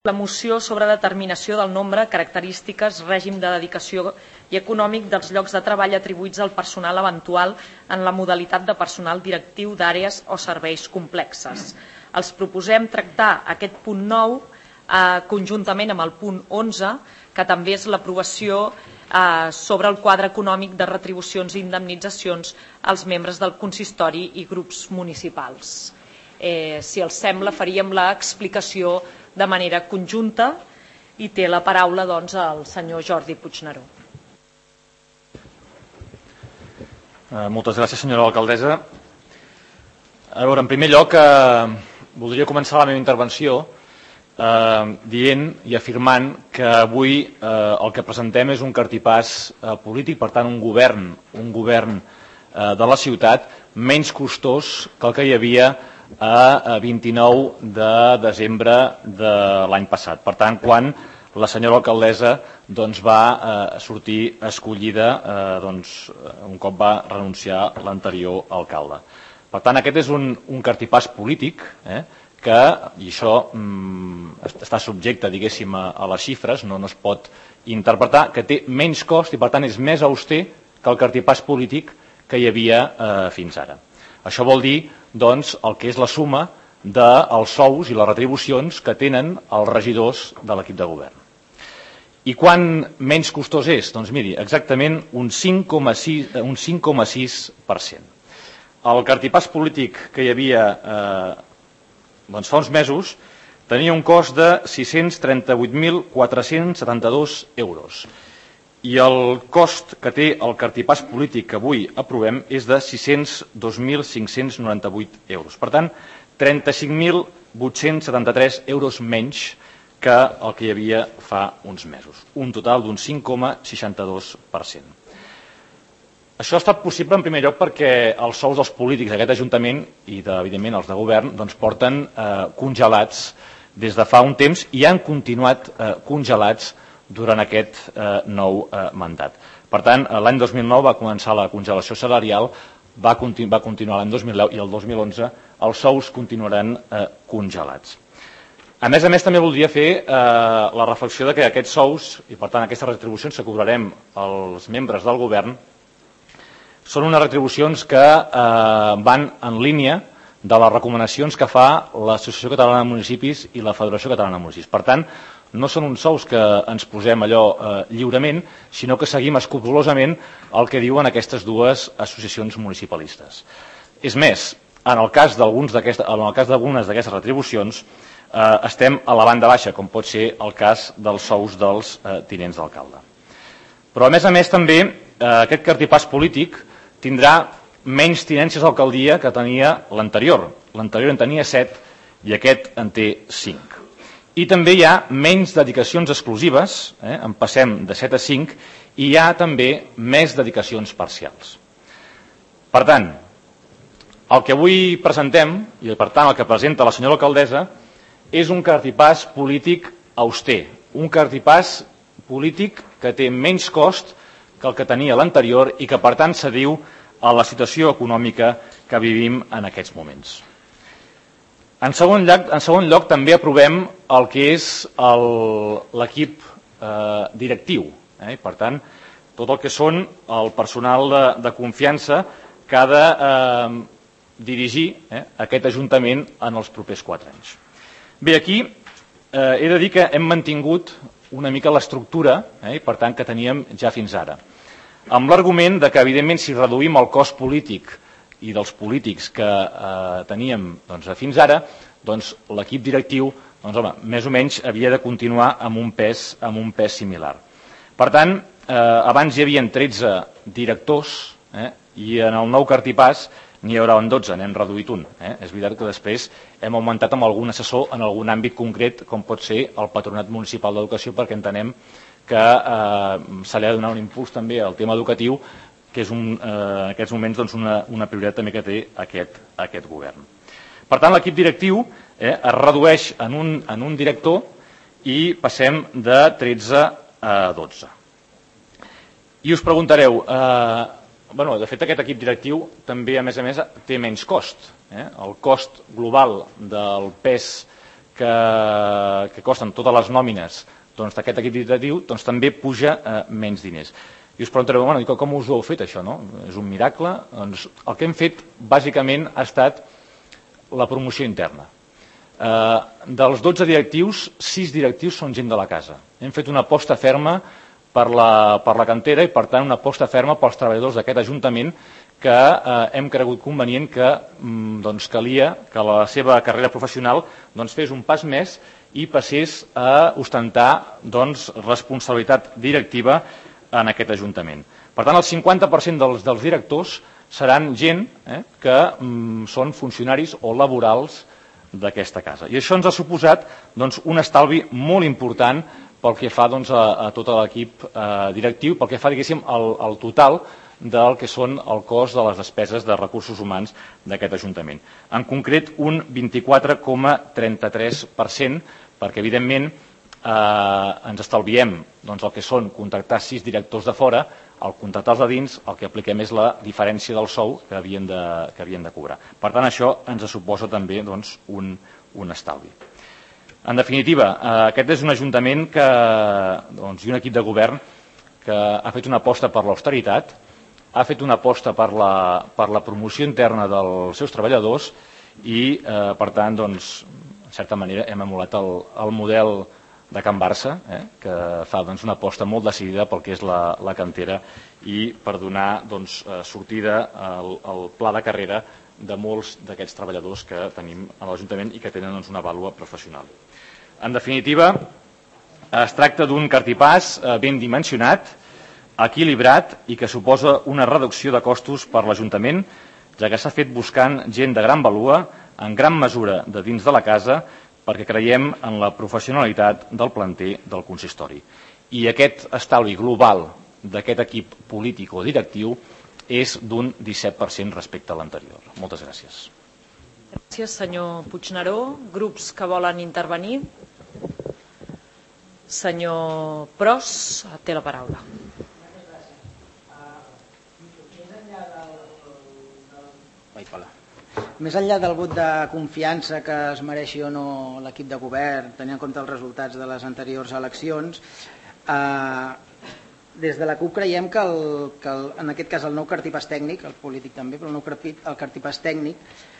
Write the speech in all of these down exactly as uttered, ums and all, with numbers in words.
La moció sobre determinació del nombre, característiques, règim de dedicació i econòmic dels llocs de treball atribuïts al personal eventual en la modalitat de personal directiu d'àrees o serveis complexes. Els proposem tractar aquest punt nou eh, conjuntament amb el punt onze, que també és l'aprovació eh, sobre el quadre econòmic de retribucions i indemnitzacions als membres del consistori i grups municipals. Eh, si els sembla, faríem l'explicació de manera conjunta i té la paraula doncs, el senyor Jordi Puigneró. Eh, moltes gràcies, senyora alcaldessa. A veure, en primer lloc, eh, voldria començar la meva intervenció eh, dient i afirmant que avui eh, el que presentem és un cartipàs eh, polític, per tant, un govern, un govern eh, de la ciutat menys costós que el que hi havia a vint-i-nou de desembre de l'any passat. Per tant, quan la senyora alcaldessa doncs, va eh, sortir escollida eh, doncs, un cop va renunciar l'anterior alcalde. Per tant, aquest és un, un cartipàs polític eh, que, i això mm, està subjecte, diguéssim, a, a les xifres, no, no es pot interpretar, que té menys cost i, per tant, és més auster que el cartipàs polític que hi havia eh, fins ara. Això vol dir doncs, el que és la suma dels sous i les retribucions que tenen els regidors de l'equip de govern. I quan menys costós és? Doncs miri, exactament un cinc coma sis per cent. El cartipàs polític que hi havia eh, doncs fa uns mesos tenia un cost de sis-cents trenta-vuit mil quatre-cents setanta-dos euros. I el cost que té el cartipàs polític que avui aprovem és de sis-cents dos mil cinc-cents noranta-vuit euros. Per tant, trenta-cinc mil vuit-cents setanta-tres euros menys que el que hi havia fa uns mesos. Un total d'un cinc coma seixanta-dos per cent. Això ha estat possible en primer lloc perquè els sous dels polítics d'aquest Ajuntament i, de, evidentment, els de govern doncs, porten eh, congelats des de fa un temps i han continuat eh, congelats durant aquest eh, nou eh, mandat. Per tant, l'any dos mil nou va començar la congelació salarial, va, continu va continuar l'any dos mil deu i el dos mil onze els sous continuaran eh, congelats. A més a més, també voldria fer eh, la reflexió de que aquests sous, i per tant aquestes retribucions que cobrarem els membres del govern, són unes retribucions que eh, van en línia de les recomanacions que fa l'Associació Catalana de Municipis i la Federació Catalana de Municipis. Per tant, no són uns sous que ens posem allò eh, lliurement, sinó que seguim escrupolosament el que diuen aquestes dues associacions municipalistes. És més, en el cas d'algunes d'aquestes retribucions eh, estem a la banda baixa, com pot ser el cas dels sous dels eh, tinents d'alcalde. Però a més a més també eh, aquest cartipàs polític tindrà menys tinències d'alcaldia que tenia l'anterior. L'anterior en tenia set i aquest en té cinc. I també hi ha menys dedicacions exclusives, eh, en passem de set a cinc, i hi ha també més dedicacions parcials. Per tant, el que avui presentem, i per tant el que presenta la senyora alcaldessa, és un cartipàs polític auster, un cartipàs polític que té menys cost que el que tenia l'anterior i que per tant s'adiu a la situació econòmica que vivim en aquests moments. En segon lloc, en segon lloc també aprovem el que és l'equip eh, directiu. Eh? Per tant, tot el que són el personal de, de confiança que ha de eh, dirigir eh, aquest Ajuntament en els propers quatre anys. Bé, aquí eh, he de dir que hem mantingut una mica l'estructura, eh, per tant, que teníem ja fins ara. Amb l'argument de que, evidentment, si reduïm el cost polític i dels polítics que eh, teníem doncs, fins ara, doncs, l'equip directiu doncs, home, més o menys havia de continuar amb un pes, amb un pes similar. Per tant, eh, abans hi havia tretze directors eh, i en el nou cartipàs n'hi haurà dotze, n'hem reduït un. Eh? És veritat que després hem augmentat amb algun assessor en algun àmbit concret, com pot ser el Patronat Municipal d'Educació, perquè entenem que eh, se li ha de donar un impuls també al tema educatiu, que és un, eh, en aquests moments doncs, una, una prioritat també que té aquest, aquest govern. Per tant, l'equip directiu eh, es redueix en un, en un director i passem de tretze a dotze. I us preguntareu, eh, bueno, de fet aquest equip directiu també, a més a més, té menys cost. Eh? El cost global del pes que, que costen totes les nòmines doncs, d'aquest equip directiu, doncs també puja eh, menys diners. I us preguntareu, bueno, com us ho heu fet això? No? És un miracle? Doncs el que hem fet bàsicament ha estat la promoció interna. Eh, dels dotze directius, sis directius són gent de la casa. Hem fet una aposta ferma per la, per la cantera i, per tant, una aposta ferma pels treballadors d'aquest Ajuntament que eh, hem cregut convenient que mm, doncs, calia que la seva carrera professional doncs, fes un pas més i passés a ostentar doncs, responsabilitat directiva en aquest Ajuntament. Per tant, el cinquanta per cent dels, dels directors seran gent eh, que mm, són funcionaris o laborals d'aquesta casa. I això ens ha suposat doncs, un estalvi molt important pel que fa doncs, a, a tot l'equip eh, directiu, pel que fa diguéssim, al, al total del que són el cost de les despeses de recursos humans d'aquest Ajuntament. En concret, un vint-i-quatre coma trenta-tres per cent, perquè, evidentment, eh, ens estalviem doncs, el que són contractar sis directors de fora, al contractar-los de dins, el que apliquem és la diferència del sou que havien de, que havien de cobrar. Per tant, això ens suposa també doncs, un, un estalvi. En definitiva, eh, aquest és un Ajuntament que, doncs, i un equip de govern que ha fet una aposta per l'austeritat, ha fet una aposta per la, per la promoció interna dels seus treballadors i, eh, per tant, doncs, en certa manera, hem emulat el, el model de Can Barça, eh, que fa doncs, una aposta molt decidida pel que és la, la cantera i per donar doncs, sortida al, al pla de carrera de molts d'aquests treballadors que tenim a l'Ajuntament i que tenen doncs, una vàlua professional. En definitiva, es tracta d'un cartipàs eh, ben dimensionat, equilibrat i que suposa una reducció de costos per l'Ajuntament, ja que s'ha fet buscant gent de gran vàlua, en gran mesura de dins de la casa, perquè creiem en la professionalitat del planter del consistori. I aquest estalvi global d'aquest equip polític o directiu és d'un disset per cent respecte a l'anterior. Moltes gràcies. Gràcies, senyor Puigneró. Grups que volen intervenir? Senyor Pros, té la paraula. Més enllà del vot de confiança que es mereixi o no l'equip de govern, tenint en compte els resultats de les anteriors eleccions, eh, des de la CUP creiem que, el, que el, en aquest cas el nou cartipàs tècnic, el polític també, però el nou el cartipàs tècnic,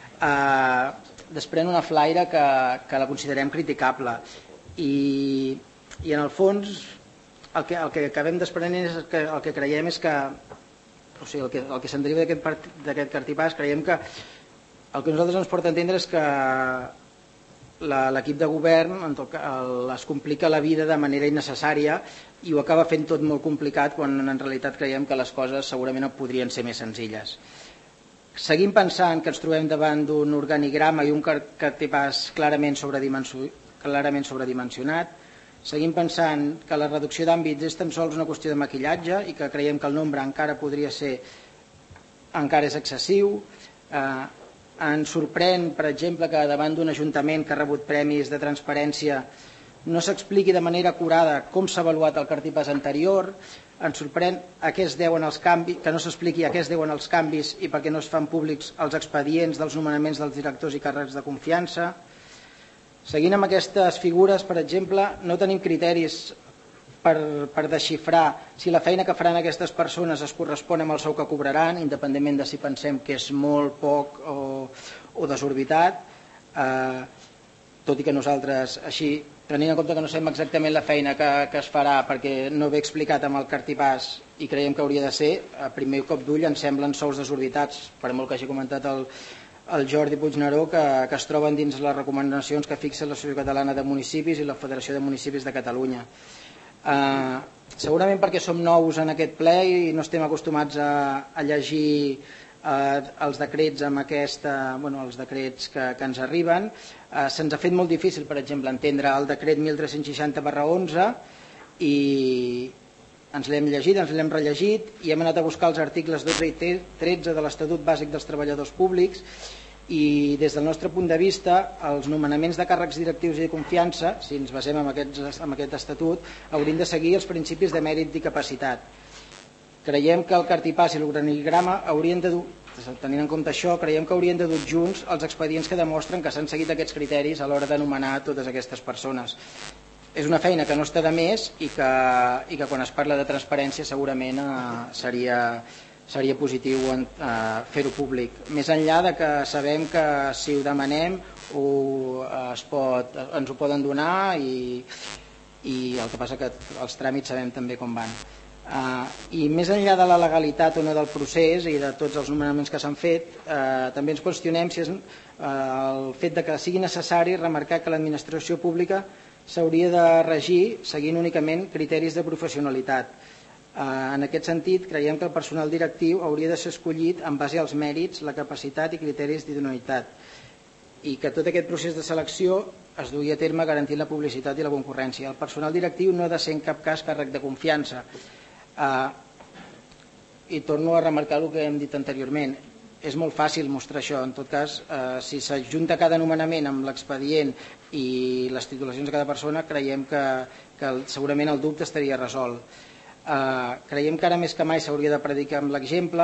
eh, desprèn una flaire que, que la considerem criticable. I, i en el fons el que, el que acabem desprenent és que el que creiem és que, o sigui, el que, el que se'n deriva d'aquest cartipàs, creiem que el que nosaltres ens porta a entendre és que l'equip de govern en tot cas, es complica la vida de manera innecessària i ho acaba fent tot molt complicat quan en realitat creiem que les coses segurament podrien ser més senzilles. Seguim pensant que ens trobem davant d'un organigrama i un cartipàs clarament sobredimensionat. Seguim pensant que la reducció d'àmbits és tan sols una qüestió de maquillatge i que creiem que el nombre encara podria ser encara és excessiu. Eh, Ens sorprèn, per exemple, que davant d'un ajuntament que ha rebut premis de transparència no s'expliqui de manera acurada com s'ha avaluat el cartipàs anterior. Ens sorprèn a què es deuen els canvis, que no s'expliqui a què es deuen els canvis i per què no es fan públics els expedients dels nomenaments dels directors i càrrecs de confiança. Seguint amb aquestes figures, per exemple, no tenim criteris per, per desxifrar si la feina que faran aquestes persones es correspon amb el sou que cobraran, independentment de si pensem que és molt, poc o, o desorbitat, eh, tot i que nosaltres, així, tenint en compte que no sabem exactament la feina que, que es farà perquè no ve explicat amb el cartipàs i creiem que hauria de ser, a primer cop d'ull ens semblen sous desorbitats, per molt que hagi comentat el, el Jordi Puigneró, que, que es troben dins les recomanacions que fixa l'Associació Catalana de Municipis i la Federació de Municipis de Catalunya. Uh, segurament perquè som nous en aquest ple i no estem acostumats a, a llegir uh, els decrets amb aquesta, bueno, els decrets que, que ens arriben. Uh, se'ns ha fet molt difícil, per exemple, entendre el decret mil tres-cents seixanta barra onze i ens l'hem llegit, ens l'hem rellegit i hem anat a buscar els articles dotze i tretze de l'Estatut Bàsic dels Treballadors Públics i des del nostre punt de vista els nomenaments de càrrecs directius i de confiança, si ens basem en, aquests, en aquest estatut, haurien de seguir els principis de mèrit i capacitat. Creiem que el cartipàs i l'organigrama haurien de dur, tenint en compte això, creiem que haurien de dur junts els expedients que demostren que s'han seguit aquests criteris a l'hora d'anomenar totes aquestes persones. És una feina que no està de més i que, i que quan es parla de transparència segurament eh, seria, seria positiu eh, fer-ho públic. Més enllà de que sabem que si ho demanem ho, es pot, ens ho poden donar i, i el que passa que els tràmits sabem també com van. Uh, I més enllà de la legalitat o no del procés i de tots els nomenaments que s'han fet, uh, també ens qüestionem si és uh, el fet de que sigui necessari remarcar que l'administració pública s'hauria de regir seguint únicament criteris de professionalitat. Uh, en aquest sentit, creiem que el personal directiu hauria de ser escollit en base als mèrits, la capacitat i criteris d'idoneïtat i que tot aquest procés de selecció es duia a terme garantint la publicitat i la concurrència. El personal directiu no ha de ser en cap cas càrrec de confiança. Uh, i torno a remarcar el que hem dit anteriorment, és molt fàcil mostrar això. En tot cas, uh, si s'ajunta cada nomenament amb l'expedient i les titulacions de cada persona, creiem que, que segurament el dubte estaria resolt. Uh, creiem que ara més que mai s'hauria de predicar amb l'exemple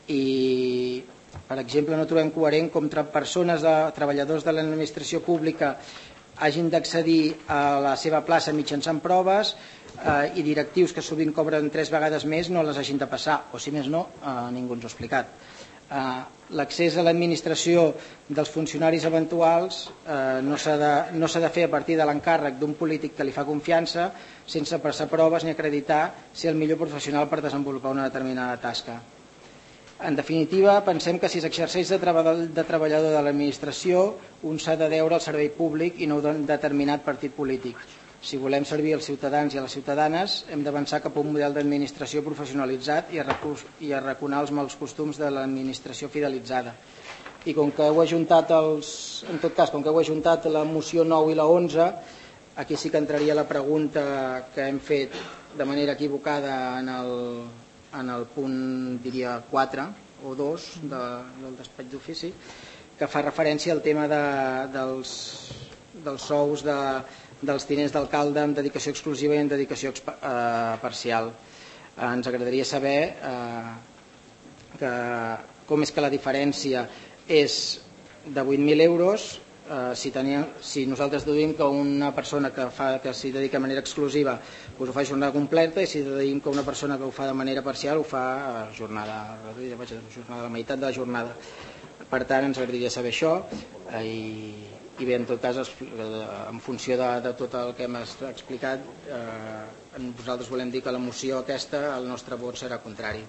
i, per exemple, no trobem coherent com persones, de, treballadors de l'administració pública hagin d'accedir a la seva plaça mitjançant proves eh, i directius que sovint cobren tres vegades més no les hagin de passar, o si més no, eh, ningú ens ho ha explicat. Eh, L'accés a l'administració dels funcionaris eventuals eh, no s'ha de, no s'ha de fer a partir de l'encàrrec d'un polític que li fa confiança sense passar proves ni acreditar ser el millor professional per desenvolupar una determinada tasca. En definitiva, pensem que si s'exerceix de, de treballador de l'administració, un s'ha de deure al servei públic i no d'un determinat partit polític. Si volem servir als ciutadans i a les ciutadanes, hem d'avançar cap a un model d'administració professionalitzat i a arraconar els mals costums de l'administració fidelitzada. I com que heu ajuntat els, en tot cas, com que heu ajuntat la moció nou i la onze, aquí sí que entraria la pregunta que hem fet de manera equivocada en el, en el punt, diria, quatre o dos de, del despatx d'ofici, que fa referència al tema de, dels, dels sous de, dels tinents d'alcalde en dedicació exclusiva i en dedicació eh, parcial. Eh, ens agradaria saber eh, que, com és que la diferència és de vuit mil euros eh, si, tenia, si nosaltres deduïm que una persona que, fa, que s'hi dedica de manera exclusiva doncs ho fa jornada completa i si deduïm que una persona que ho fa de manera parcial ho fa jornada reduïda, vaig a dir, jornada, la meitat de la jornada. Per tant, ens agradaria saber això eh, i, i bé, en tot cas, en funció de, de tot el que hem explicat, eh, nosaltres volem dir que la moció aquesta, el nostre vot serà contrari.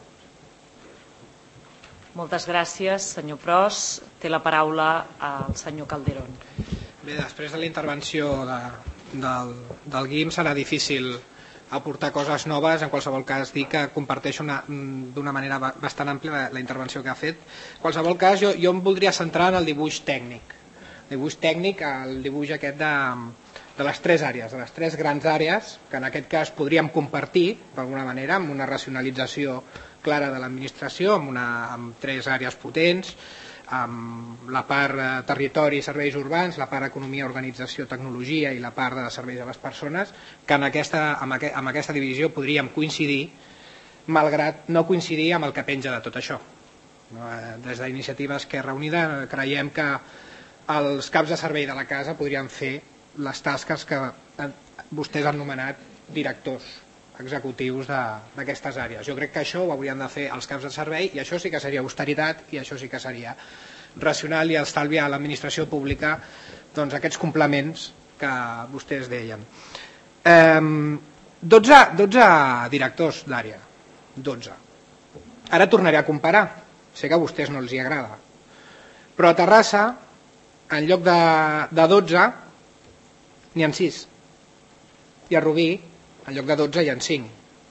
Moltes gràcies, senyor Pros. Té la paraula el senyor Calderón. Bé, després de la intervenció de, del, del Guim serà difícil aportar coses noves. En qualsevol cas, dir que comparteixo d'una manera bastant àmplia la, la intervenció que ha fet. En qualsevol cas, jo, jo em voldria centrar en el dibuix tècnic. El dibuix tècnic, el dibuix aquest de, de les tres àrees, de les tres grans àrees, que en aquest cas podríem compartir, d'alguna manera, amb una racionalització clara de l'administració, amb, una, amb tres àrees potents, amb la part eh, territori i serveis urbans, la part economia, organització, tecnologia i la part de serveis a les persones, que en aquesta, amb, aqu amb aquesta divisió podríem coincidir, malgrat no coincidir amb el que penja de tot això. Des d'Iniciativa Esquerra Unida creiem que els caps de servei de la casa podrien fer les tasques que vostès han nomenat directors executius d'aquestes àrees. Jo crec que això ho haurien de fer els caps de servei i això sí que seria austeritat i això sí que seria racional i estalviar a l'administració pública doncs, aquests complements que vostès deien. Eh, dotze, dotze directors d'àrea. dotze. Ara tornaré a comparar. Sé que a vostès no els hi agrada. Però a Terrassa, en lloc de, de dotze, n'hi ha sis. I a Rubí, en lloc de dotze, hi ha cinc.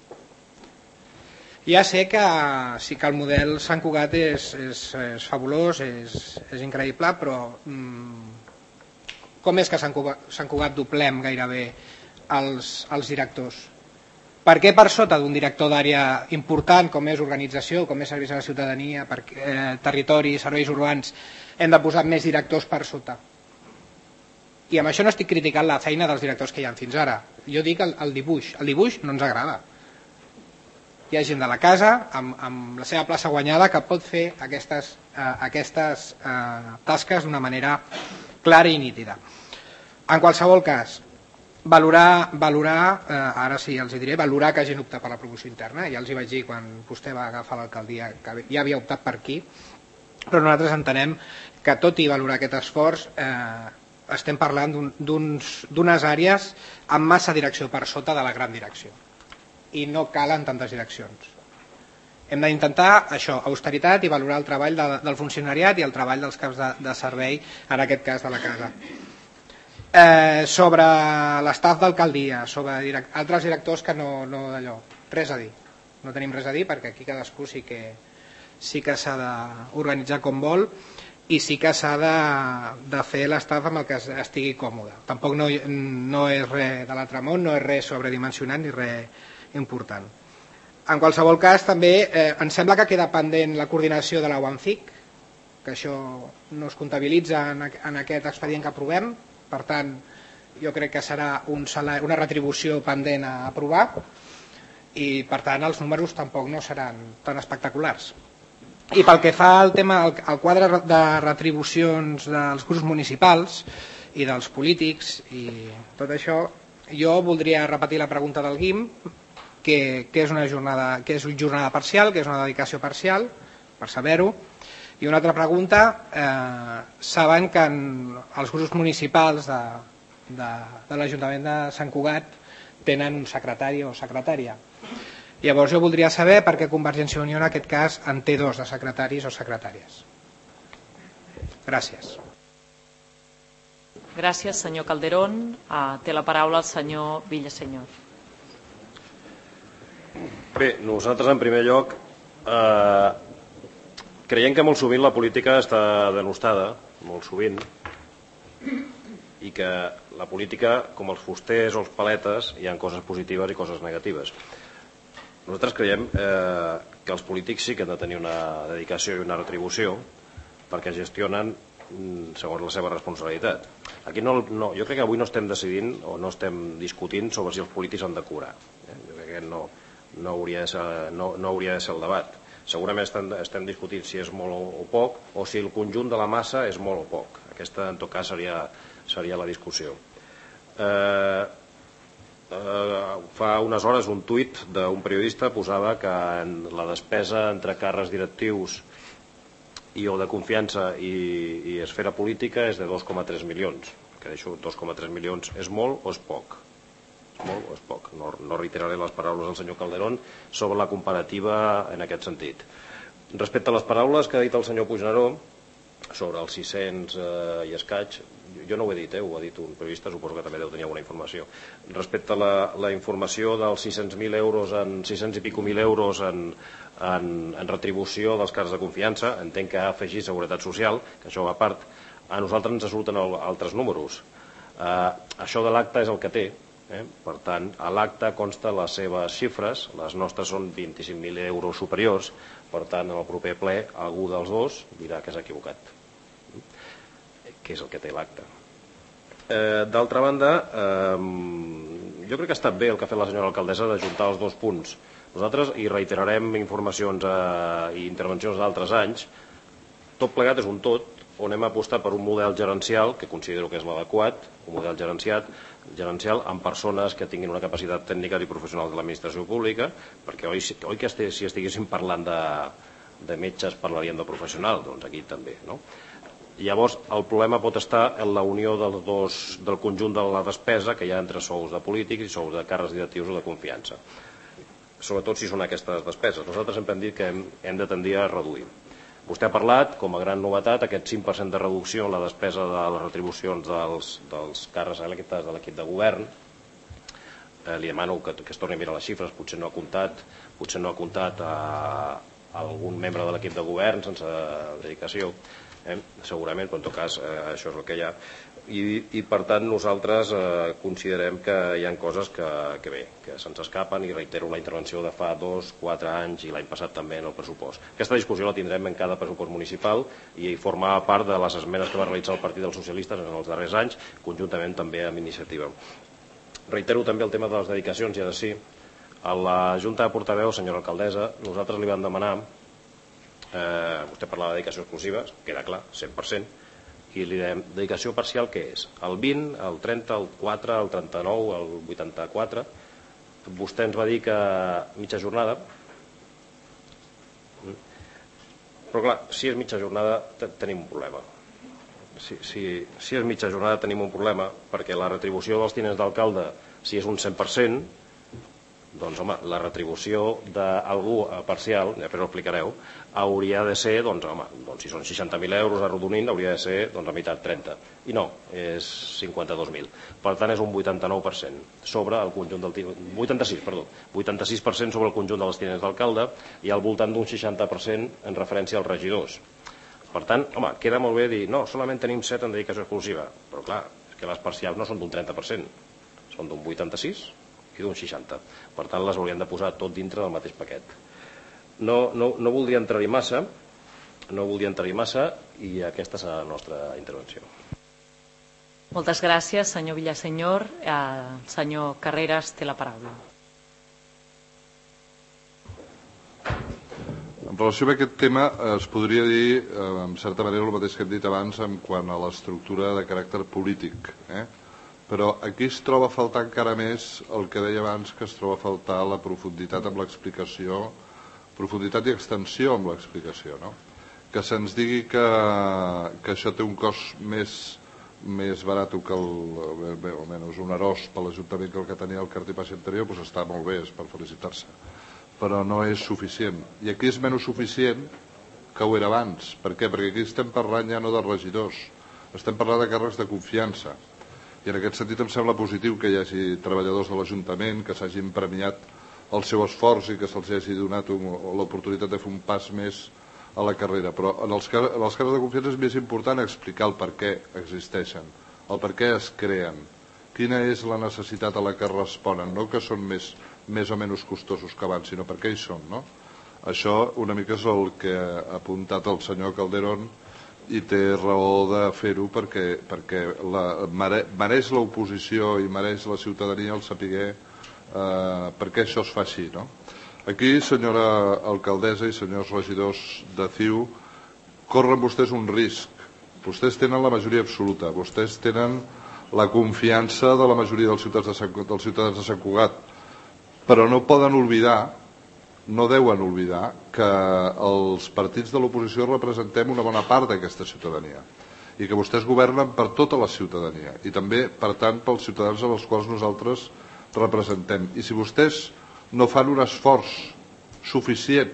Ja sé que sí que el model Sant Cugat és, és, és fabulós, és, és increïble, però mm, com és que Sant Cugat, Sant Cugat doblem gairebé els, els directors? Per què per sota d'un director d'àrea important com és organització, com és serveis a la ciutadania, per, eh, territori, serveis urbans, hem de posar més directors per sota? I amb això no estic criticant la feina dels directors que hi ha fins ara. Jo dic el, el dibuix. El dibuix no ens agrada. hi ha gent de la casa amb, amb la seva plaça guanyada que pot fer aquestes, eh, aquestes eh, tasques d'una manera clara i nítida. En qualsevol cas, valorar, valorar eh, ara sí els diré, valorar que hagin optat per la promoció interna. Ja els hi vaig dir quan vostè va agafar l'alcaldia que ja havia optat per aquí, però nosaltres entenem que tot i valorar aquest esforç eh, estem parlant d'unes un, àrees amb massa direcció per sota de la gran direcció i no calen tantes direccions. Hem d'intentar això, austeritat, i valorar el treball de, del funcionariat i el treball dels caps de, de servei, en aquest cas de la casa. Eh, sobre l'estaf d'alcaldia, sobre direct, altres directors que no, no d'allò, res a dir. No tenim res a dir perquè aquí cadascú sí que, sí que s'ha d'organitzar com vol i sí que s'ha de, de fer l'estaf amb el que estigui còmode. Tampoc no, no és res de l'altre món, no és res sobredimensionat ni res important. En qualsevol cas, també eh, em sembla que queda pendent la coordinació de la UANCIC, que això no es comptabilitza en, en aquest expedient que aprovem, per tant, jo crec que serà un salari, una retribució pendent a aprovar i, per tant, els números tampoc no seran tan espectaculars. I pel que fa al tema, al, al quadre de retribucions dels grups municipals i dels polítics i tot això, jo voldria repetir la pregunta del Guim, que, que és una jornada, que és una jornada parcial, que és una dedicació parcial, per saber-ho. I una altra pregunta, eh, saben que en els grups municipals de, de, de l'Ajuntament de Sant Cugat tenen un secretari o secretària. Llavors jo voldria saber per què Convergència i Unió en aquest cas en té dos de secretaris o secretàries. Gràcies. Gràcies, senyor Calderón. Uh, té la paraula el senyor Villaseñor. Bé, nosaltres en primer lloc eh, creiem que molt sovint la política està denostada, molt sovint, i que la política, com els fusters o els paletes, hi ha coses positives i coses negatives. Nosaltres creiem eh, que els polítics sí que han de tenir una dedicació i una retribució perquè gestionen segons la seva responsabilitat. Aquí no, no, jo crec que avui no estem decidint o no estem discutint sobre si els polítics han de cobrar. Eh? Jo crec que no, no, hauria de ser, no, no hauria de ser el debat. Segurament estem, estem discutint si és molt o, o poc o si el conjunt de la massa és molt o poc. Aquesta en tot cas seria, seria la discussió. Eh, eh, fa unes hores un tuit d'un periodista posava que en la despesa entre càrrecs directius i o de confiança i, i esfera política és de dos coma tres milions. Que això, dos coma tres milions és molt o és poc? És molt o és poc? No, no reiteraré les paraules del senyor Calderón sobre la comparativa en aquest sentit. Respecte a les paraules que ha dit el senyor Puigneró sobre els sis-cents eh, i escaig, jo no ho he dit, eh, ho ha dit un periodista, suposo que també deu tenir alguna informació. Respecte a la, la informació dels sis-cents mil euros en sis-cents i pico mil euros en, en, en retribució dels càrrecs de confiança, entenc que ha afegit Seguretat Social, que això va a part, a nosaltres ens surten altres números. Eh, això de l'acte és el que té, eh? Per tant, a l'acte consta les seves xifres, les nostres són vint-i-cinc mil euros superiors, per tant, en el proper ple, algú dels dos dirà que s'ha equivocat, que és el que té l'acte. Eh, D'altra banda, eh, jo crec que ha estat bé el que ha fet la senyora alcaldessa d'ajuntar els dos punts. Nosaltres hi reiterarem informacions eh, i intervencions d'altres anys. Tot plegat és un tot, on hem apostat per un model gerencial, que considero que és l'adequat, un model gerenciat, gerencial amb persones que tinguin una capacitat tècnica i professional de l'administració pública, perquè oi, oi que este, si estiguéssim parlant de, de metges parlaríem de professional, doncs aquí també, no? Llavors, el problema pot estar en la unió dels dos, del conjunt de la despesa que hi ha entre sous de polítics i sous de càrrecs directius o de confiança. Sobretot si són aquestes despeses. Nosaltres hem dit que hem, hem de tendir a reduir. Vostè ha parlat, com a gran novetat, aquest cinc per cent de reducció en la despesa de les retribucions dels, dels càrrecs electes de l'equip de govern. Eh, li demano que, que es torni a mirar les xifres, potser no ha comptat, potser no ha comptat a, a algun membre de l'equip de govern sense dedicació. Eh, segurament, però en tot cas eh, això és el que hi ha. I, i per tant nosaltres eh, considerem que hi ha coses que, que bé, que se'ns escapen, i reitero la intervenció de fa dos, quatre anys i l'any passat també en el pressupost. Aquesta discussió la tindrem en cada pressupost municipal i formava part de les esmenes que va realitzar el Partit dels Socialistes en els darrers anys, conjuntament també amb Iniciativa. Reitero també el tema de les dedicacions, i ara sí, A la Junta de Portaveus, senyora alcaldessa, nosaltres li vam demanar, eh, vostè parlava de dedicació exclusiva, queda clar, cent per cent, i li dèiem, dedicació parcial què és? El vint, el trenta, el quatre, el trenta-nou, el vuitanta-quatre. Vostè ens va dir que mitja jornada. Però clar, si és mitja jornada tenim un problema. Si, si, si és mitja jornada tenim un problema perquè la retribució dels tinents d'alcalde, si és un cent per cent, doncs home, la retribució d'algú parcial, després ho explicareu, hauria de ser, doncs home, doncs, si són seixanta mil euros arrodonint, hauria de ser doncs, a meitat trenta. I no, és cinquanta-dos mil. Per tant, és un vuitanta-nou per cent sobre el conjunt del... vuitanta-sis, perdó. vuitanta-sis per cent sobre el conjunt dels tinents d'alcalde i al voltant d'un seixanta per cent en referència als regidors. Per tant, home, queda molt bé dir, no, solament tenim set en dedicació exclusiva, però clar, és que les parcials no són d'un trenta per cent, són d'un vuitanta-sis i d'un seixanta. Per tant, les haurien de posar tot dintre del mateix paquet. No, no, no voldria entrar-hi massa, no voldria entrar-hi massa i aquesta és la nostra intervenció. Moltes gràcies, senyor Villasenyor. El senyor Carreras té la paraula. En relació amb aquest tema es podria dir, en certa manera, el mateix que hem dit abans en quant a l'estructura de caràcter polític. Eh? Però aquí es troba a faltar encara més el que deia abans, que es troba a faltar la profunditat amb l'explicació, profunditat i extensió amb l'explicació. No? Que se'ns digui que, que això té un cost més, més barat que el, bé, almenys onerós per l'Ajuntament que el que tenia el cartipàs anterior, doncs està molt bé, és per felicitar-se. Però no és suficient. I aquí és menys suficient que ho era abans. Per què? Perquè aquí estem parlant ja no de regidors, estem parlant de càrrecs de confiança. I en aquest sentit em sembla positiu que hi hagi treballadors de l'Ajuntament que s'hagin premiat el seu esforç i que se'ls hagi donat l'oportunitat de fer un pas més a la carrera. Però en els, en els càrrecs de confiança és més important explicar el per què existeixen, el per què es creen, quina és la necessitat a la que responen, no que són més, més o menys costosos que abans, sinó per què hi són. No? Això una mica és el que ha apuntat el senyor Calderón i té raó de fer-ho perquè, perquè la, mereix l'oposició i mereix la ciutadania el saber eh, per què això es fa així. No? Aquí, senyora alcaldessa i senyors regidors de C I U, corren vostès un risc. Vostès tenen la majoria absoluta, vostès tenen la confiança de la majoria dels ciutadans de Sant, dels ciutadans de Sant Cugat, però no poden oblidar, no deuen oblidar que els partits de l'oposició representem una bona part d'aquesta ciutadania i que vostès governen per tota la ciutadania i també, per tant, pels ciutadans als quals nosaltres representem. I si vostès no fan un esforç suficient,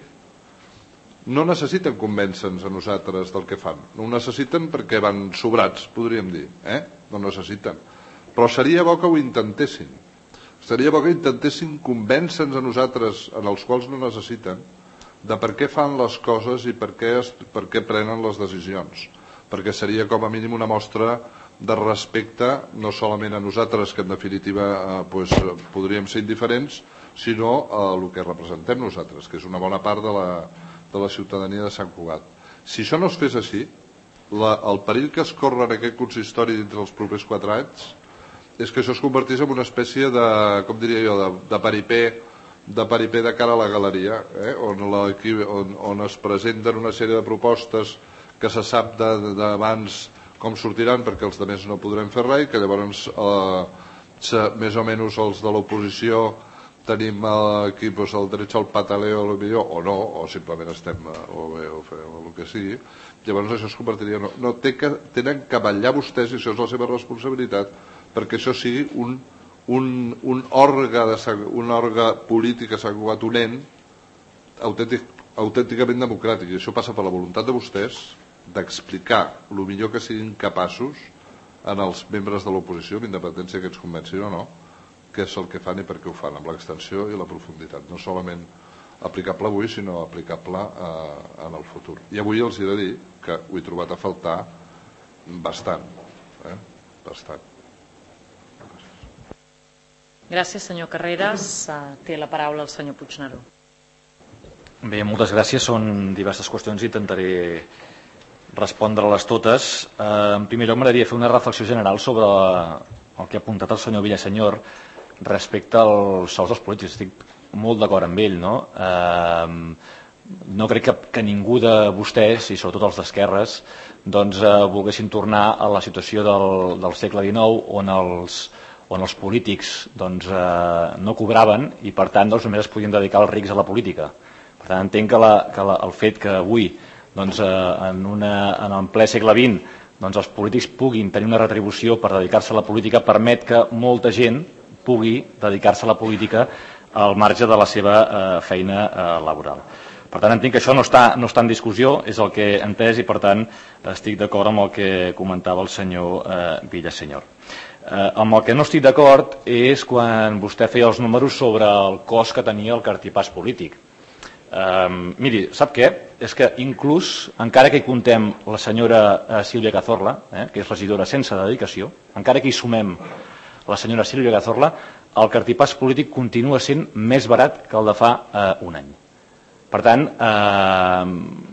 no necessiten convèncer-nos a nosaltres del que fan, no ho necessiten perquè van sobrats, podríem dir, eh? No necessiten. Però seria bo que ho intentessin. Seria bo que intentessin convèncer-nos a nosaltres, en els quals no necessiten, de per què fan les coses i per què, es, per què prenen les decisions. Perquè seria com a mínim una mostra de respecte, no solament a nosaltres, que en definitiva eh, pues, podríem ser indiferents, sinó a el que representem nosaltres, que és una bona part de la, de la ciutadania de Sant Cugat. Si això no es fes així, la, el perill que es corre en aquest consistori dintre dels propers quatre anys és que això es convertís en una espècie de, com diria jo, de, de paripé de paripé de cara a la galeria, eh? on, la, on, on es presenten una sèrie de propostes que se sap d'abans com sortiran perquè els altres no podrem fer res, que llavors eh, se, més o menys els de l'oposició tenim aquí pues, el dret al pataleo o no, o simplement estem o bé, o, fer, o el que sigui. Llavors això es convertiria no, no té que, tenen que vetllar vostès, i això és la seva responsabilitat, perquè això sigui un, un, un òrga de, un òrga polític a Sant Cugat, un ent autèntic, autènticament democràtic, i això passa per la voluntat de vostès d'explicar el millor que siguin capaços en els membres de l'oposició, amb independència que ens convencin o no, què és el que fan i per què ho fan, amb l'extensió i la profunditat, no solament aplicable avui, sinó aplicable eh, en el futur. I avui els he de dir que ho he trobat a faltar bastant, eh? bastant. Gràcies, senyor Carreras. Té la paraula el senyor Puigneró. Bé, moltes gràcies. Són diverses qüestions i intentaré respondre-les totes. Eh, en primer lloc, m'agradaria fer una reflexió general sobre el que ha apuntat el senyor Villasenyor respecte als sous dels polítics. Estic molt d'acord amb ell, no? Eh, no crec que, que ningú de vostès, i sobretot els d'esquerres, doncs eh, volguessin tornar a la situació del, del segle dinou on els, on els polítics doncs, eh, no cobraven i per tant doncs, només es podien dedicar els rics a la política. Per tant entenc que, la, que la, el fet que avui doncs, eh, en, una, en el ple segle vint doncs, els polítics puguin tenir una retribució per dedicar-se a la política permet que molta gent pugui dedicar-se a la política al marge de la seva eh, feina eh, laboral. Per tant, entenc que això no està, no està en discussió, és el que he entès i, per tant, estic d'acord amb el que comentava el senyor eh, Villasenyor. Eh, amb el que no estic d'acord és quan vostè feia els números sobre el cost que tenia el cartipàs polític. Eh, miri, sap què? És que inclús, encara que hi contem la senyora eh, Sílvia Cazorla, eh, que és regidora sense dedicació, encara que hi sumem la senyora Sílvia Cazorla, el cartipàs polític continua sent més barat que el de fa eh, un any. Per tant, eh,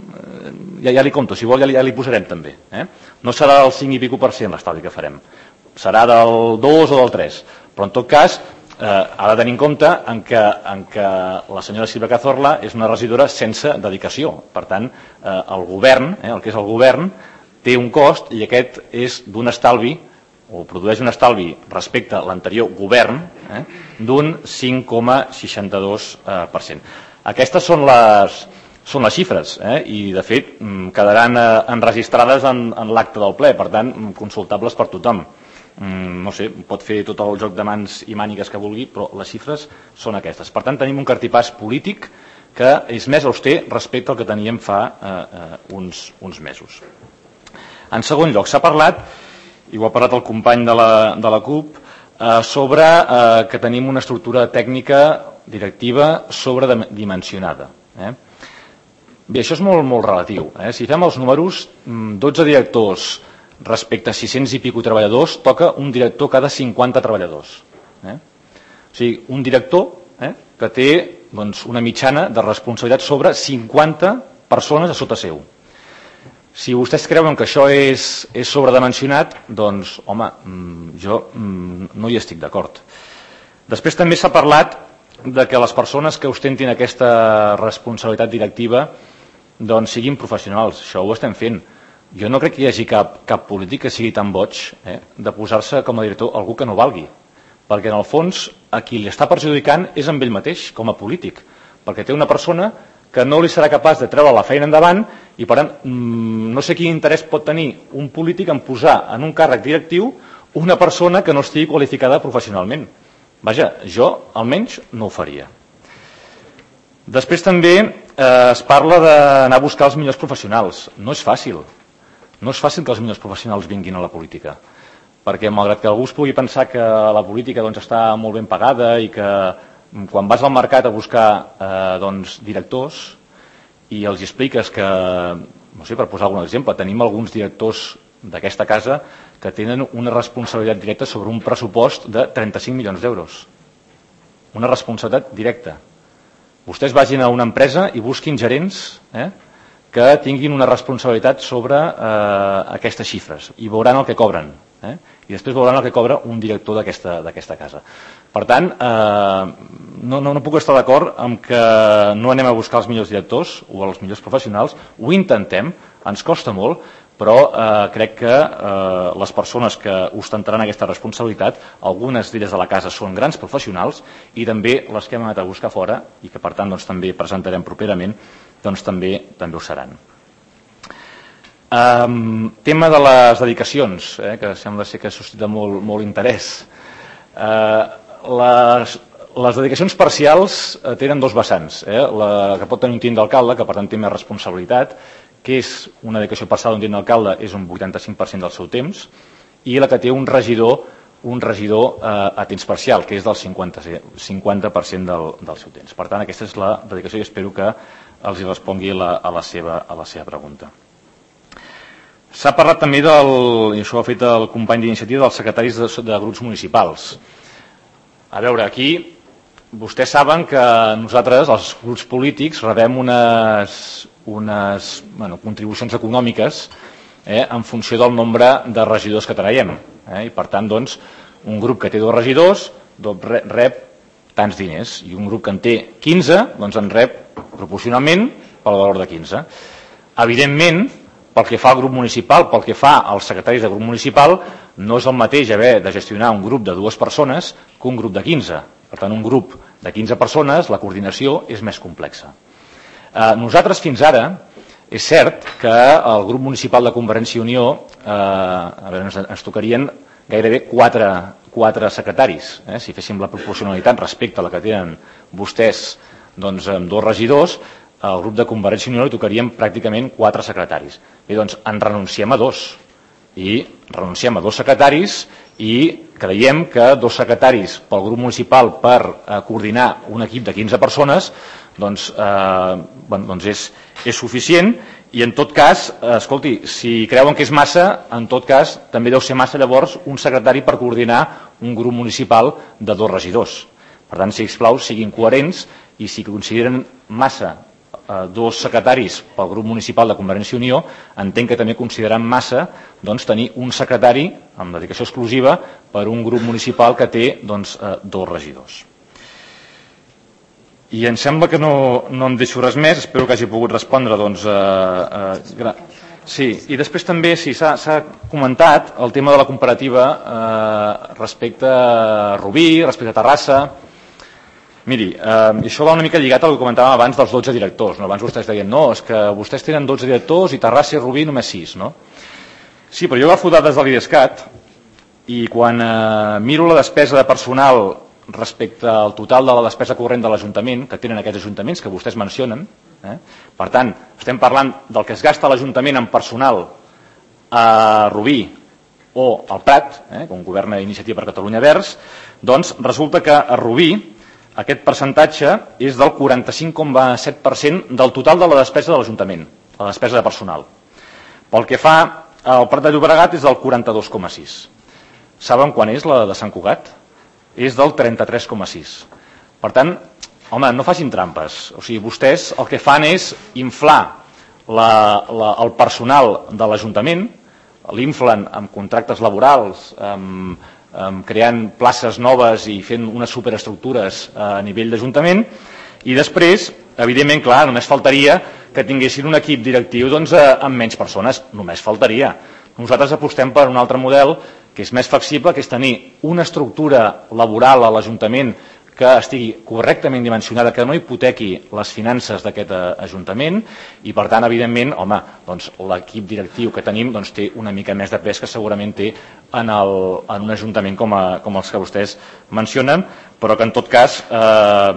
ja, ja li compto, si vol ja li, ja li posarem també. Eh? No serà del cinc i pico per cent l'estalvi que farem, serà del dos o del tres, però en tot cas eh, ha de tenir en compte en que, en que la senyora Sílvia Cazorla és una regidora sense dedicació. Per tant, eh, el govern, eh, el que és el govern, té un cost i aquest és d'un estalvi o produeix un estalvi respecte a l'anterior govern eh, d'un cinc coma seixanta-dos per cent. Aquestes són les, són les xifres eh, i de fet quedaran eh, enregistrades en, en l'acte del ple, per tant consultables per tothom. Mm, no sé, pot fer tot el joc de mans i mànigues que vulgui, però les xifres són aquestes. Per tant tenim un cartipàs polític que és més auster respecte al que teníem fa eh, eh, uns, uns mesos. En segon lloc, s'ha parlat, i ho ha parlat el company de la, de la CUP, eh, sobre eh, que tenim una estructura tècnica directiva sobredimensionada. Eh? Bé, això és molt, molt relatiu. Eh? Si fem els números, dotze directors respecte a sis-cents i pico treballadors, toca un director cada cinquanta treballadors. Eh? O sigui, un director eh, que té doncs, una mitjana de responsabilitat sobre cinquanta persones a sota seu. Si vostès creuen que això és, és sobredimensionat, doncs, home, jo no hi estic d'acord. Després també s'ha parlat de que les persones que ostentin aquesta responsabilitat directiva doncs siguin professionals. Això ho estem fent. Jo no crec que hi hagi cap, cap polític que sigui tan boig eh, de posar-se com a director algú que no valgui. Perquè en el fons a qui li està perjudicant és amb ell mateix, com a polític. Perquè té una persona que no li serà capaç de treure la feina endavant i per tant no sé quin interès pot tenir un polític en posar en un càrrec directiu una persona que no estigui qualificada professionalment. Vaja, jo almenys no ho faria. Després també eh, es parla d'anar a buscar els millors professionals. No és fàcil. No és fàcil que els millors professionals vinguin a la política. Perquè malgrat que algú es pugui pensar que la política doncs, està molt ben pagada i que quan vas al mercat a buscar eh, doncs, directors i els expliques que, no sé, per posar algun exemple, tenim alguns directors d'aquesta casa que tenen una responsabilitat directa sobre un pressupost de trenta-cinc milions d'euros. Una responsabilitat directa. Vostès vagin a una empresa i busquin gerents eh, que tinguin una responsabilitat sobre eh, aquestes xifres i veuran el que cobren. Eh, I després veuran el que cobra un director d'aquesta d'aquesta casa. Per tant, eh, no, no, no puc estar d'acord amb que no anem a buscar els millors directors o els millors professionals, ho intentem, ens costa molt, però eh, crec que eh, les persones que ostentaran aquesta responsabilitat, algunes d'elles de la casa són grans professionals i també les que hem anat a buscar fora i que per tant doncs, també presentarem properament, doncs també també ho seran. Um, tema de les dedicacions, eh, que sembla ser que suscita molt, molt interès. Uh, les, les dedicacions parcials eh, tenen dos vessants. Eh? La que pot tenir un tinent d'alcalde, que per tant té més responsabilitat, que és una dedicació parcial d'un tinent d'alcalde, és un vuitanta-cinc per cent del seu temps, i la que té un regidor, un regidor eh, a temps parcial, que és del cinquanta per cent del, del seu temps. Per tant, aquesta és la dedicació i espero que els hi respongui la, a, la seva, a la seva pregunta. S'ha parlat també del, i això ho ha fet el company d'iniciativa, dels secretaris de, de grups municipals. A veure, aquí vostès saben que nosaltres, els grups polítics, rebem unes, unes bueno, contribucions econòmiques eh, en funció del nombre de regidors que traiem. Eh, I per tant, doncs, un grup que té dos regidors doncs, rep tants diners, i un grup que en té quinze doncs en rep proporcionalment pel valor de quinze. Evidentment, pel que fa al grup municipal, pel que fa als secretaris de grup municipal, no és el mateix haver de gestionar un grup de dues persones que un grup de quinze. Per tant, un grup de quinze persones, la coordinació és més complexa. Eh, nosaltres fins ara, és cert que el grup municipal de Convergència i Unió eh, a veure, ens, ens tocarien gairebé quatre, quatre secretaris. Eh? Si féssim la proporcionalitat respecte a la que tenen vostès doncs, amb dos regidors, al grup de Convergència i Unió li tocarien pràcticament quatre secretaris. Bé, doncs en renunciem a dos. I renunciem a dos secretaris i creiem que dos secretaris pel grup municipal per eh, coordinar un equip de quinze persones doncs, eh, bueno, doncs és, és suficient i en tot cas, eh, escolti, si creuen que és massa, en tot cas també deu ser massa llavors un secretari per coordinar un grup municipal de dos regidors. Per tant, si sisplau, siguin coherents i si consideren massa dos secretaris pel grup municipal de Convergència i Unió, entenc que també consideren massa doncs, tenir un secretari amb dedicació exclusiva per un grup municipal que té doncs, eh, dos regidors. I em sembla que no, no em deixo res més, espero que hagi pogut respondre. Doncs, eh, eh, sí, i després també sí, s'ha comentat el tema de la comparativa eh, respecte a Rubí, respecte a Terrassa. Miri, eh, això va una mica lligat al que comentàvem abans dels dotze directors. No? Abans vostès deien, no, és que vostès tenen dotze directors i Terrassa i Rubí només sis. No? Sí, però jo agafo dades de l'IDESCAT i quan eh, miro la despesa de personal respecte al total de la despesa corrent de l'Ajuntament, que tenen aquests ajuntaments que vostès mencionen, eh? Per tant, estem parlant del que es gasta l'Ajuntament en personal a Rubí o al Prat, eh? com governa Iniciativa per Catalunya Verds, doncs resulta que a Rubí aquest percentatge és del quaranta-cinc coma set per cent del total de la despesa de l'Ajuntament, la despesa de personal. Pel que fa al Prat de Llobregat és del quaranta-dos coma sis. Saben quan és la de Sant Cugat? És del trenta-tres coma sis. Per tant, home, no facin trampes. O sigui, vostès el que fan és inflar la, la, el personal de l'Ajuntament, l'inflen amb contractes laborals, amb creant places noves i fent unes superestructures a nivell d'Ajuntament i després, evidentment, clar, només faltaria que tinguessin un equip directiu doncs, amb menys persones, només faltaria. Nosaltres apostem per un altre model que és més flexible, que és tenir una estructura laboral a l'Ajuntament que estigui correctament dimensionada, que no hipotequi les finances d'aquest Ajuntament i, per tant, evidentment, home, doncs, l'equip directiu que tenim doncs, té una mica més de pes que segurament té en, el, en un Ajuntament com, a, com els que vostès mencionen, però que, en tot cas, eh,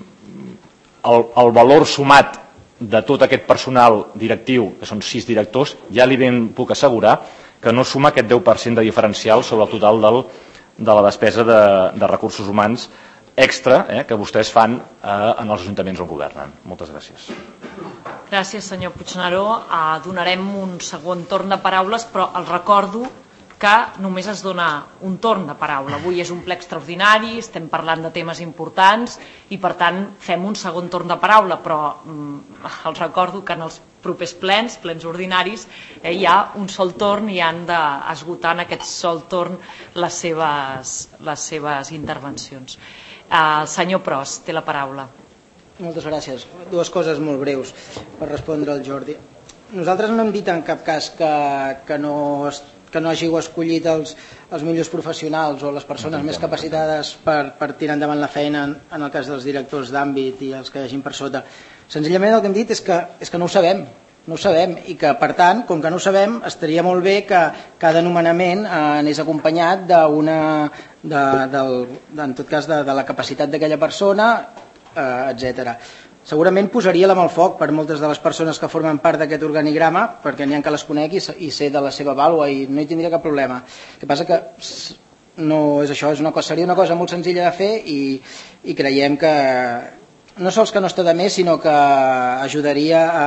el, el valor sumat de tot aquest personal directiu, que són sis directors, ja li ben puc assegurar que no suma aquest deu per cent de diferencial sobre el total del, de la despesa de, de recursos humans extra eh, que vostès fan eh, en els ajuntaments on governen. Moltes gràcies. Gràcies, senyor Puigneró. Uh, donarem un segon torn de paraules, però els recordo que només es dona un torn de paraula. Avui és un ple extraordinari, estem parlant de temes importants i, per tant, fem un segon torn de paraula, però um, els recordo que en els propers plens, plens ordinaris, eh, hi ha un sol torn i han d'esgotar en aquest sol torn les seves, les seves intervencions. Uh, senyor Pros, té la paraula. Moltes gràcies. Dues coses molt breus per respondre al Jordi. Nosaltres no hem dit en cap cas que, que, no, que no hàgiu escollit els, els millors professionals o les persones més capacitades per, per tirar endavant la feina en, en el cas dels directors d'àmbit i els que hi hagin per sota. Senzillament el que hem dit és que, és que no ho sabem. No ho sabem i que, per tant, com que no ho sabem, estaria molt bé que cada nomenament eh, anés acompanyat d'una, de, del, de, en tot cas, de, de la capacitat d'aquella persona, eh, etcètera. Segurament posaria la mà al foc per moltes de les persones que formen part d'aquest organigrama, perquè n'hi ha que les conec i, i sé de la seva vàlua i no hi tindria cap problema. El que passa que no és això, és una cosa, seria una cosa molt senzilla de fer i, i creiem que no sols que no està de més, sinó que ajudaria a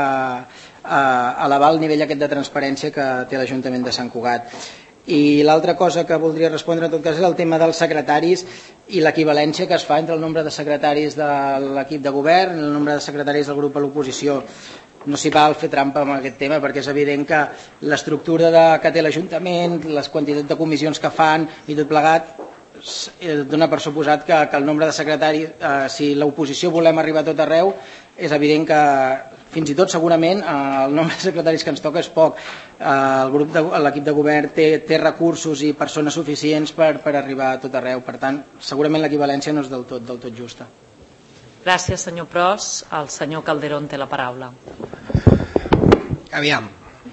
a elevar el nivell aquest de transparència que té l'Ajuntament de Sant Cugat. I l'altra cosa que voldria respondre en tot cas és el tema dels secretaris i l'equivalència que es fa entre el nombre de secretaris de l'equip de govern i el nombre de secretaris del grup a l'oposició. No s'hi val fer trampa amb aquest tema perquè és evident que l'estructura de, que té l'Ajuntament, les quantitats de comissions que fan i tot plegat dona per suposat que, que el nombre de secretaris, eh, si l'oposició volem arribar a tot arreu, és evident que fins i tot segurament eh, el nombre de secretaris que ens toca és poc. Eh, el grup de, l'equip de govern té, té recursos i persones suficients per, per arribar a tot arreu. Per tant, segurament l'equivalència no és del tot, del tot justa. Gràcies, senyor Pros. El senyor Calderón té la paraula. Aviam.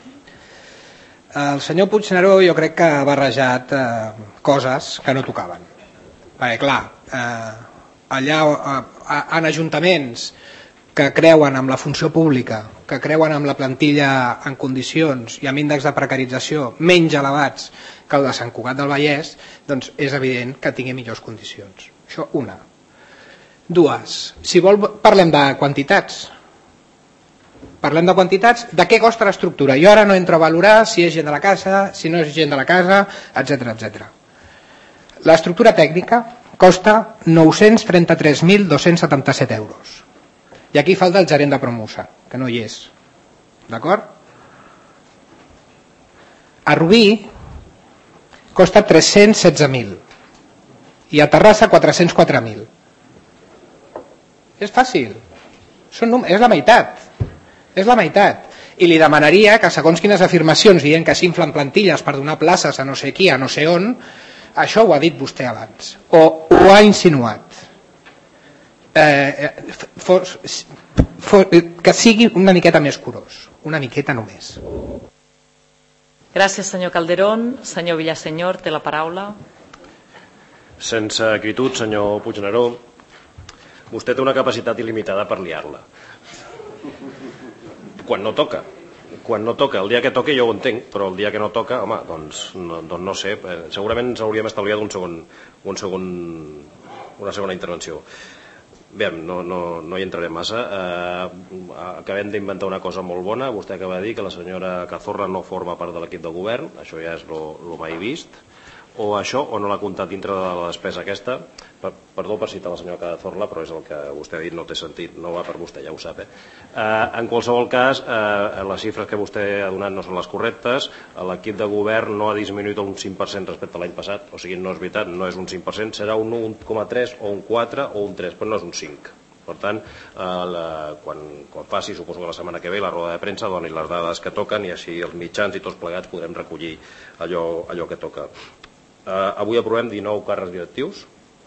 El senyor Puigneró jo crec que ha barrejat eh, coses que no tocaven. Perquè, clar, eh, allà eh, en ajuntaments que creuen en la funció pública, que creuen en la plantilla en condicions i amb índexs de precarització menys elevats que el de Sant Cugat del Vallès, doncs és evident que tingui millors condicions. Això una. Dues. Si vol parlem de quantitats. Parlem de quantitats, de què costa l'estructura. Jo ara no entro a valorar si és gent de la casa, si no és gent de la casa, etcètera, etcètera. L'estructura tècnica costa nou-cents trenta-tres mil dos-cents setanta-set euros. I aquí falta el gerent de Promusa, que no hi és. D'acord? A Rubí costa tres-cents setze mil i a Terrassa quatre-cents quatre mil. És fàcil. Són, és la meitat. És la meitat. I li demanaria que segons quines afirmacions dient que s'inflen plantilles per donar places a no sé qui, a no sé on, això ho ha dit vostè abans. O ho ha insinuat. Eh, fos, fos, que sigui una miqueta més curós. Una miqueta només. Gràcies, senyor Calderón. Senyor Villasenyor, té la paraula. Sense acritud, senyor Puigneró, vostè té una capacitat il·limitada per liar-la. Quan no toca. Quan no toca. El dia que toca jo ho entenc, però el dia que no toca, home, doncs no, doncs no sé. Segurament ens hauríem estalviat un segon, un segon, una segona intervenció. Bé, no, no, no hi entrarem massa. Eh, acabem d'inventar una cosa molt bona. Vostè acaba de dir que la senyora Cazorla no forma part de l'equip de govern. Això ja és lo mai vist. O això, o no l'ha comptat dintre de la despesa aquesta. Perdó per citar la senyora Cazorla, però és el que vostè ha dit, no té sentit, no va per vostè, ja ho sap. Eh? Eh, en qualsevol cas, eh, les xifres que vostè ha donat no són les correctes. L'equip de govern no ha disminuït un cinc per cent respecte a l'any passat, o sigui, no és veritat, no és un cinc per cent, serà un un coma tres o un quatre o un tres, però no és un cinc. Per tant, eh, la, quan, quan passi, suposo que la setmana que ve, la roda de premsa doni les dades que toquen i així els mitjans i tots plegats podrem recollir allò, allò que toca. Eh, avui aprovem dinou càrrecs directius,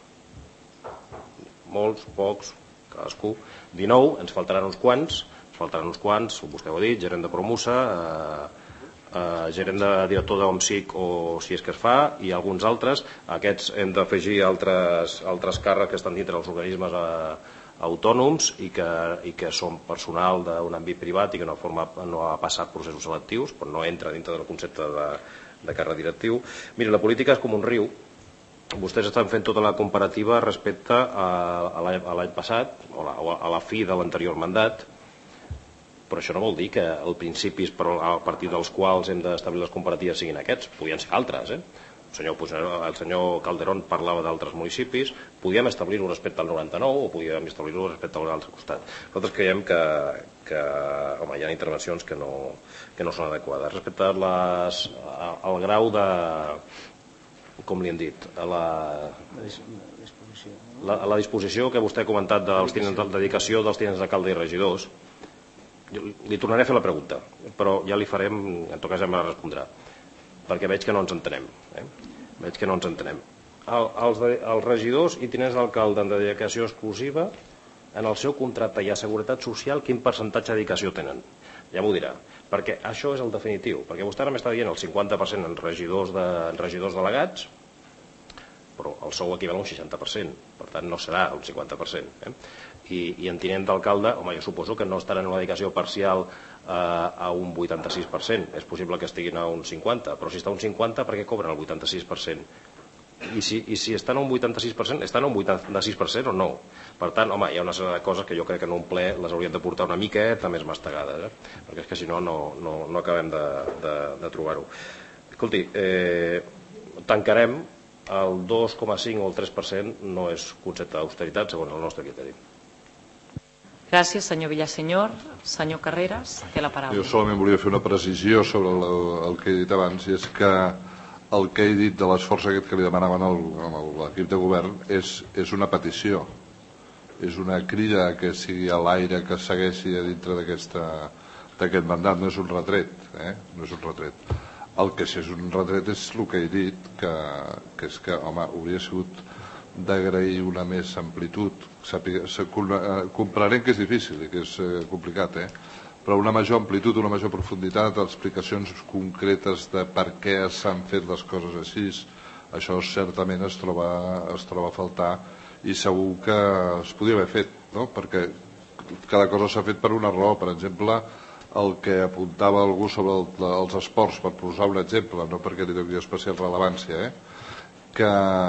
molts, pocs, cadascú. dinou, ens faltaran uns quants, ens faltaran uns quants, vostè ho ha dit, gerent de Promusa, eh, eh, gerent de director d'OMSIC o si és que es fa, i alguns altres. Aquests hem d'afegir altres, altres càrrecs que estan dintre dels organismes eh, autònoms i que, i que són personal d'un àmbit privat i que no, forma, no ha passat processos selectius, però no entra dintre del concepte de, de càrrec directiu. Mira, la política és com un riu. Vostès estan fent tota la comparativa respecte a, a l'any passat o a, a la fi de l'anterior mandat, però això no vol dir que els principis a partir dels quals hem d'establir les comparatives siguin aquests, podien ser altres. Eh? El, senyor, el senyor Calderón parlava d'altres municipis, podíem establir-ho respecte al noranta-nou o podíem establir-ho respecte a l'altre costat. Nosaltres creiem que, que home, hi ha intervencions que no, que no són adequades. Respecte a les, a, al grau de... com li hem dit, a la, la, a la disposició que vostè ha comentat dels tinents de dedicació dels tinents d'alcalde i regidors, li tornaré a fer la pregunta, però ja li farem, en tot cas ja me la respondrà, perquè veig que no ens entenem. Eh? Veig que no ens entenem. El, els, de, els regidors i tinents d'alcalde en dedicació exclusiva, en el seu contracte i a Seguretat Social, quin percentatge de dedicació tenen? Ja m'ho dirà. Perquè això és el definitiu, perquè vostè ara m'està dient el cinquanta per cent en regidors, de, en regidors delegats, però el sou equival a un seixanta per cent, per tant no serà un cinquanta per cent. Eh? I, i en tinent d'alcalde, home, jo suposo que no estaran en una dedicació parcial eh, a un vuitanta-sis per cent, és possible que estiguin a un cinquanta, però si està a un cinquanta, per què cobren el vuitanta-sis per cent? I si, i si estan a un vuitanta-sis per cent, estan a un vuitanta-sis per cent o no? Per tant, home, hi ha una sèrie de coses que jo crec que en un ple les haurien de portar una miqueta més mastegades, eh? Perquè és que si no, no, no, no acabem de, de, de trobar-ho. Escolti, eh, tancarem el dos coma cinc o el tres per cent, no és concepte d'austeritat segons el nostre criteri. Gràcies, senyor Villasenyor. Senyor Carreras, té la paraula. Jo solament volia fer una precisió sobre el, el que he dit abans, i és que el que he dit de l'esforç aquest que li demanaven al, a l'equip de govern és, és una petició, és una crida que sigui a l'aire, que segueixi a dintre d'aquest mandat, no és un retret, eh? no és un retret. El que sí és un retret és el que he dit, que, que és que, home, hauria sigut d'agrair una més amplitud. Comprarem que és difícil i que és complicat, eh? però una major amplitud, una major profunditat, explicacions concretes de per què s'han fet les coses així, això certament es troba, es troba a faltar i segur que es podia haver fet, no? perquè cada cosa s'ha fet per una raó. Per exemple, el que apuntava algú sobre el, els esports, per posar un exemple, no perquè li doni especial rellevància, eh? que,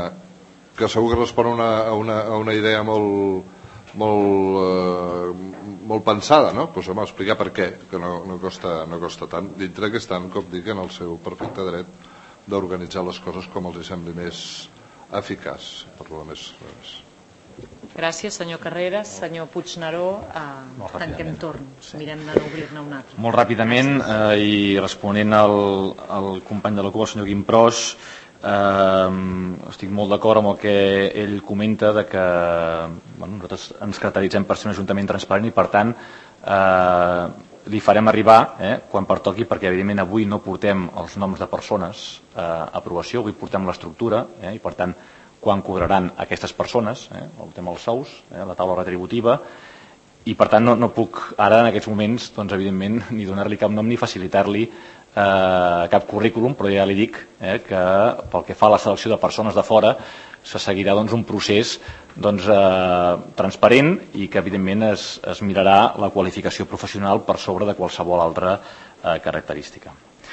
que segur que respon a una, a una, a una idea molt, molt, eh, molt pensada, no? Pues, home, explicar per què, que no, no, costa, no costa tant, dintre que estan, com dic, en el seu perfecte dret d'organitzar les coses com els sembli més eficaç, per lo més... més. Gràcies, senyor Carreras. Senyor Puigneró, eh, tanquem torn. Mirem de no obrir-ne un altre. Molt ràpidament, eh, i responent al, al company de la CUP, el senyor Guim Pros, eh, estic molt d'acord amb el que ell comenta de que bueno, nosaltres ens caracteritzem per ser un ajuntament transparent i, per tant, eh, li farem arribar eh, quan pertoqui, perquè evidentment avui no portem els noms de persones a aprovació, avui portem l'estructura eh, i, per tant, quan cobraran aquestes persones, eh, el tema dels sous, eh, la taula retributiva, i per tant no, no puc ara en aquests moments, doncs, evidentment, ni donar-li cap nom ni facilitar-li eh, cap currículum, però ja li dic eh, que pel que fa a la selecció de persones de fora se seguirà doncs, un procés doncs, eh, transparent i que evidentment es, es mirarà la qualificació professional per sobre de qualsevol altra eh, característica.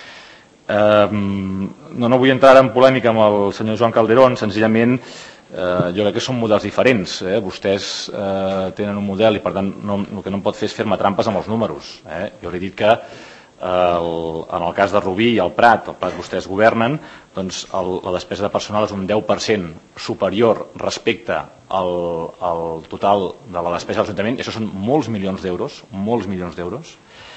Eh, no, no vull entrar en polèmica amb el senyor Joan Calderón, senzillament eh, jo crec que són models diferents. Eh? Vostès eh, tenen un model i per tant no, el que no em pot fer és fer-me trampes amb els números. Eh? Jo li he dit que eh, el, en el cas de Rubí i el Prat, el Prat vostès governen, doncs el, la despesa de personal és un deu per cent superior respecte al, al total de la despesa de l'Ajuntament, i això són molts milions d'euros, molts milions d'euros.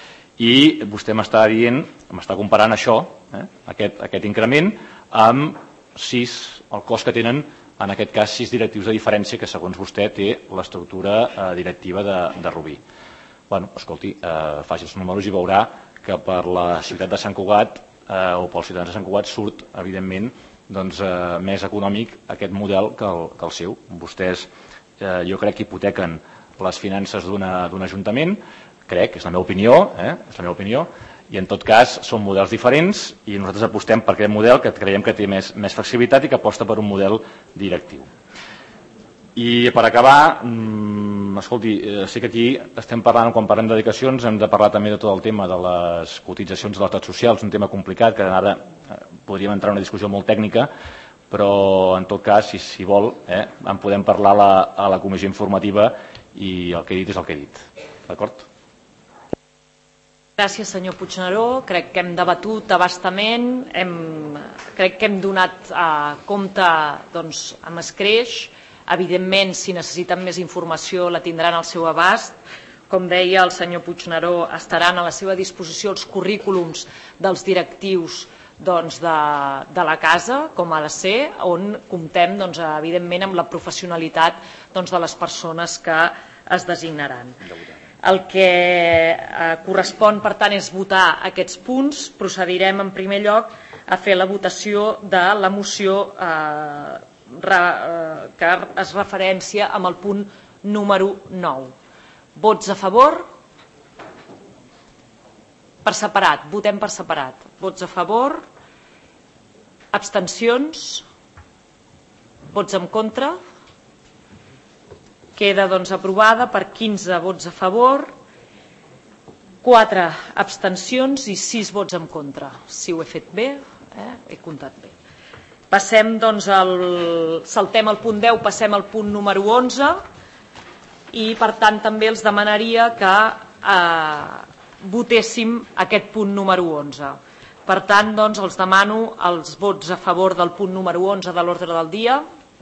I vostè m'està dient, m'està comparant això, eh, aquest, aquest increment, amb sis, el cost que tenen, en aquest cas, sis directius de diferència que, segons vostè, té l'estructura eh, directiva de, de Rubí. Bueno, escolti, eh, faci els números i veurà que per la ciutat de Sant Cugat eh, o pels ciutadans de Sant Cugat surt, evidentment, doncs, eh, més econòmic aquest model que el, que el seu. Vostès, eh, jo crec que hipotequen les finances d'un ajuntament, crec, és la meva opinió, eh? és la meva opinió, i en tot cas són models diferents i nosaltres apostem per aquest model que creiem que té més, més flexibilitat i que aposta per un model directiu. I per acabar, mmm, escolti, sé que aquí estem parlant, quan parlem de dedicacions, hem de parlar també de tot el tema de les cotitzacions de l'estat social, és un tema complicat que ara podríem entrar en una discussió molt tècnica, però en tot cas, si, si vol, eh, en podem parlar a la, a la comissió informativa i el que he dit és el que he dit. D'acord? Gràcies, senyor Puigneró. Crec que hem debatut abastament, hem, crec que hem donat eh, compte doncs, amb escreix. Evidentment, si necessiten més informació, la tindran al seu abast. Com deia el senyor Puigneró, estaran a la seva disposició els currículums dels directius doncs, de, de la casa, com ha de ser, on comptem, doncs, evidentment, amb la professionalitat doncs, de les persones que es designaran. El que eh, correspon, per tant, és votar aquests punts. Procedirem, en primer lloc, a fer la votació de la moció eh, re, eh, que es referència amb el punt número nou. Vots a favor? Per separat. Votem per separat. Vots a favor? Abstencions? Vots en contra? Queda doncs aprovada per quinze vots a favor, quatre abstencions i sis vots en contra. Si ho he fet bé, eh? he comptat bé. Passem doncs al... saltem el punt deu, passem al punt número onze i per tant també els demanaria que eh, votéssim aquest punt número onze. Per tant, doncs, els demano els vots a favor del punt número onze de l'ordre del dia.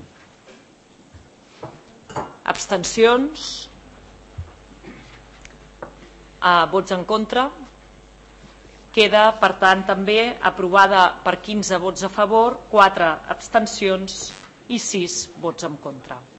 Abstencions? Uh, vots en contra? Queda, per tant, també aprovada per quinze vots a favor, quatre abstencions i sis vots en contra.